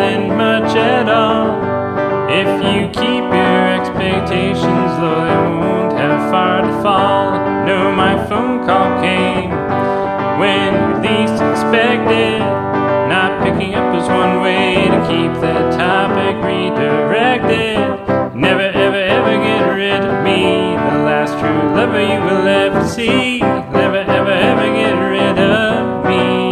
isn't much at all. If you keep your expectations low, they won't have far to fall. No, my phone call came when you least expected. Not picking up is one way to keep that topic redirected. Never ever ever get rid of me, the last true lover you will ever see. Never ever ever get rid of me.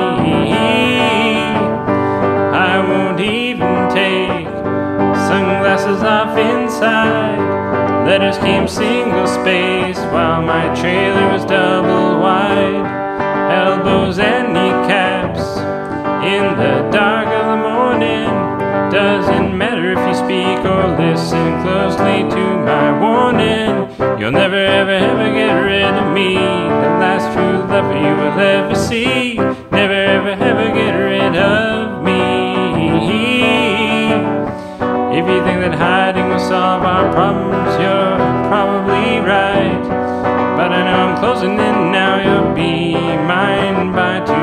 I won't even take sunglasses off inside. Letters came single spaced while my trailer was double wide. Elbows and kneecaps in the dark of the morning. Doesn't matter if you speak or listen closely to my warning. You'll never ever ever get rid of me, the last true lover you will ever see. Never ever ever get rid of me. If you think that hiding will solve our problems, you're probably right. But I know I'm closing in now, you'll be mine by tomorrow.